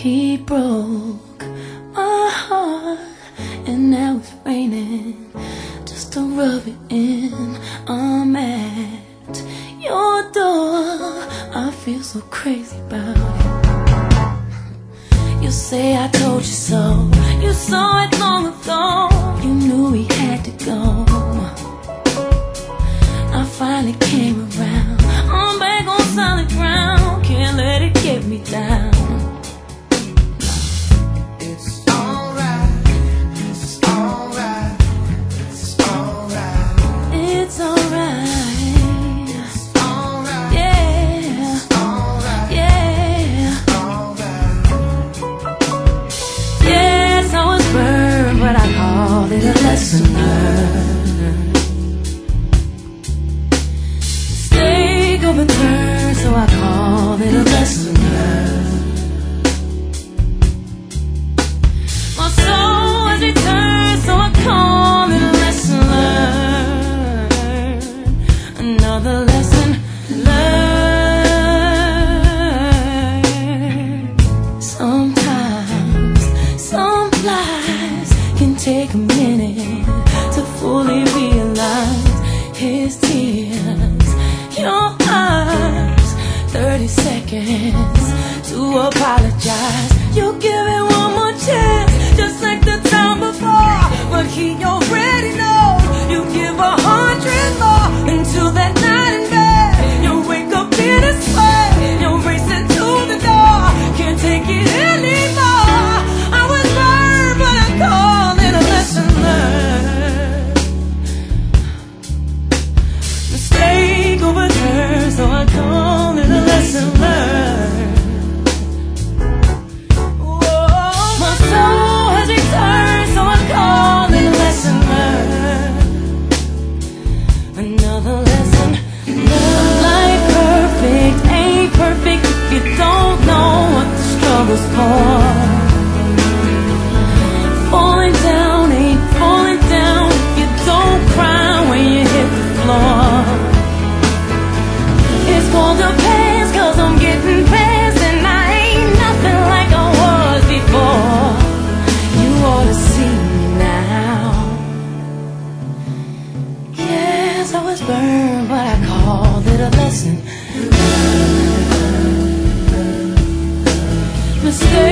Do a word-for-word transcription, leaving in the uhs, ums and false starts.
He broke my heart, and now it's raining just to rub it in. I'm at your door, I feel so crazy about it. You say I told you so, you saw it long ago, you knew we had to go. I finally came around, I'm back on solid ground, can't let it get me down. It's alright, it's alright, it's alright, it's alright, it's alright, yeah, it's alright, yeah, it's alright. yes, I was burned, but I called it a lesson learned. Mistake overturned, so I called it a lesson learned. My soul has returned, so I call it a lesson learned. Another lesson learned. Sometimes some lies can take a minute to fully realize. His tears, your eyes, thirty seconds to apologize. You give it one more chance, just like the time before, but he already knows. You give a hundred more until that night in bed. You wake up in a sweat, you're racing to the door, can't take it anymore. I was burned, but I call it a lesson learned. Mistake overturned, so I call it a lesson learned. My soul has returned, so I call it a lesson learned. Another lesson learned. Life perfect ain't perfect if you don't know what the struggle's for. Falling down ain't falling down if you don't cry when you hit the floor. It's for the past, cause I'm getting past, and I ain't nothing like I was before. You ought to see me now. Yes, I was burned, but I called it a lesson. Mistake